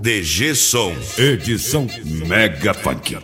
DG Som, edição Mega Funk.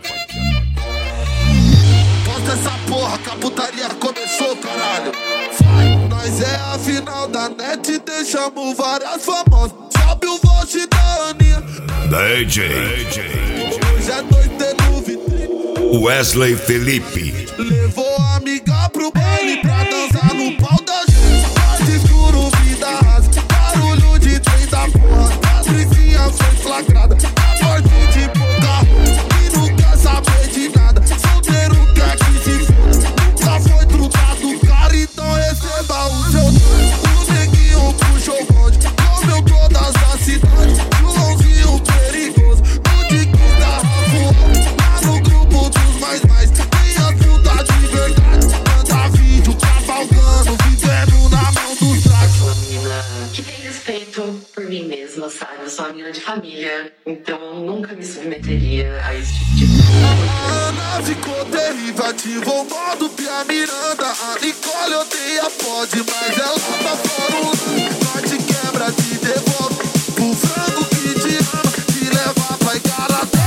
Posta essa porra que a putaria começou, caralho. Vai, nós é a final da net e deixamos várias famosas. Sobe o vote da Aninha. DJ Hoje é noite no vitrine. Wesley Felipe. Levou a amiga pro baile pra dançar no pau da gente. Quase escuro, vida rasa, barulho de trem da porra. Patricinha foi flagrada, a morte de pouca e não quer saber de nada. Solteiro quer que se foda, nunca foi trocado, cara, então receba o seu doce. O neguinho puxou o bonde, comeu todas as cidades. Joãozinho perigoso, no dique da Rafa, lá no grupo dos mais. Tem as putas de verdade, manda vídeo cavalgando, vivendo na mão dos tracos. Sou uma menina que tem respeito por mim mesma, sabe? Eu sou uma menina de família, então eu nunca me submeteria a esse tipo de coisa. A Ana ficou terrível, ativou o modo Pia Miranda. A Nicole odeia pode, mas ela tá fora um lance. Nós te quebra, te devolve pro frango que te ama, te leva pra Igarapé.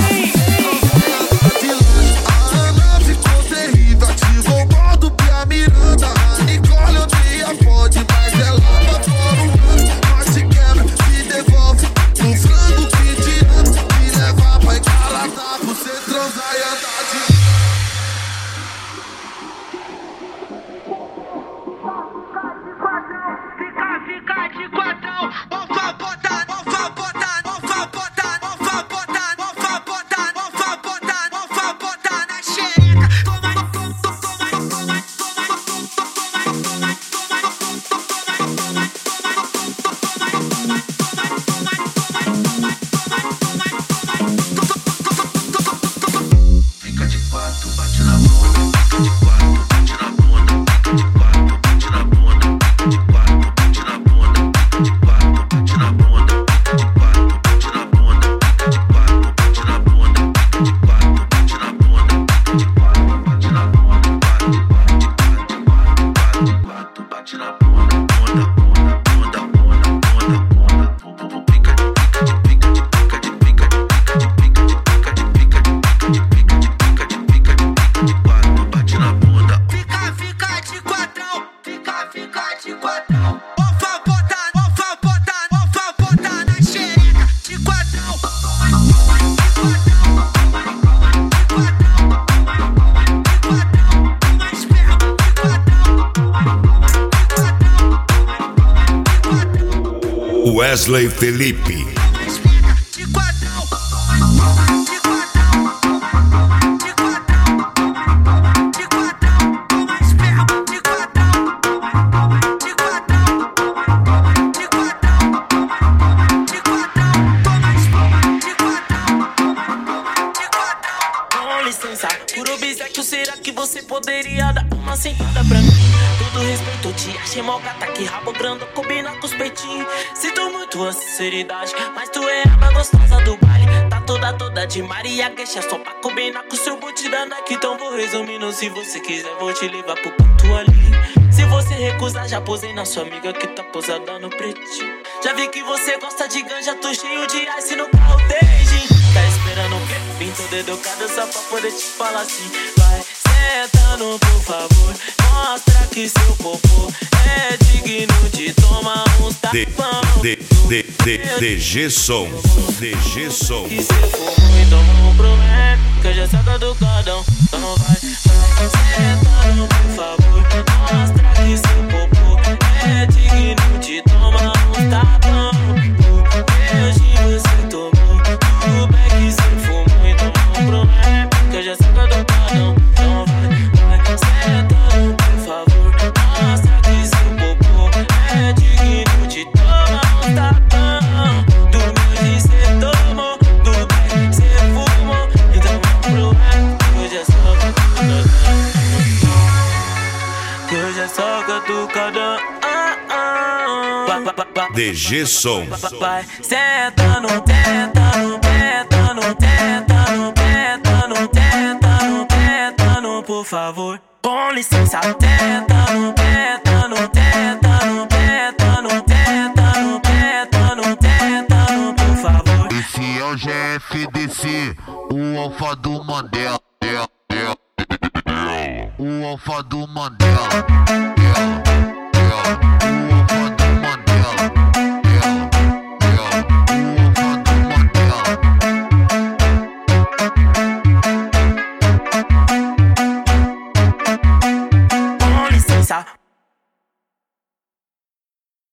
A Ana ficou terrível, ativou o modo Pia Miranda. A Nicole odeia pode, mas ela tá fora um lance. Nós te quebra, te devolve pro frango que te ama, te leva pra Igarapé. Pra você transar e andar de... Fica de quadrão, ofa bota, ofa bota, ofa bota, ofa bota, ofa bota, ofa bota, ofa bota na xereca. Fica de quatro, bate na bunda, fica de quatro, bate na bunda, fica de quatro, bate na bunda, fica de quatro, bate na bunda, fica de quatro, bate na bunda, fica de quatro, bate na bunda, fica de quatro, bate na bunda, fica de quatro, bate na bunda, fica de quatro, bate na bunda, quatro, bate na bunda, bunda, bunda, bunda, bunda, bunda, bunda, fica de quatro, bate na bunda. Fica de quadrão, fica de quadrão. Ofa bota, ofa bota, ofa bota na xereca. De quadrão, mais perto, de quadrão. Wesley Felipe. De quadrão, de quadrão, de quadrão, de quadrão, mais perto, de quadrão, de quadrão, de quadrão, de quadrão, tô mais perto, de quadrão, de quadrão. Com licença, por obséquio, será que você poderia dar uma sentada pra mim? Todo respeito, te achei mal gata, que rabo grande combina com os peitinhos. Sinto muito a sinceridade, mas tu é a mais gostosa do baile. Tá toda de Maria Queixa, só pra combinar com o seu boot da Nike. Então vou resumindo, se você quiser vou te levar pro canto ali. Se você recusar, já posei na sua amiga que tá posada no pretinho. Já vi que você gosta de ganja, tô cheio de ice no carro desde. Tá esperando o quê? Vim todo educado só pra poder te falar assim. Vai sentando, por favor, mostra que seu popô é digno de tomar um tapão. DG Som, DG Som. Que se for ruim, então não promete, que eu já saco do cordão. Então vai sentando, por favor, mostra que seu popô é digno de tomar um tapão. Hoje você tomou tudo bem, que se for ruim, então não promete, que eu já saco do cordão. Então vai sentando, por favor, mostra que seu popô é digno de tomar um tapão. Do meu cê tomou, do bem cê fumou, então não promete, que eu já saco do cordão. Que eu já saco do cordão. DG Som. Vai sentando, tentando, tentando, tentando, tentando, tentando, tentando, por favor. Com licença, tentando, tentando, tentando, tentando, tentando, tentando, tentando, por favor. Esse é o FDC, o alfa do Mandela. O alfa do Mandela. O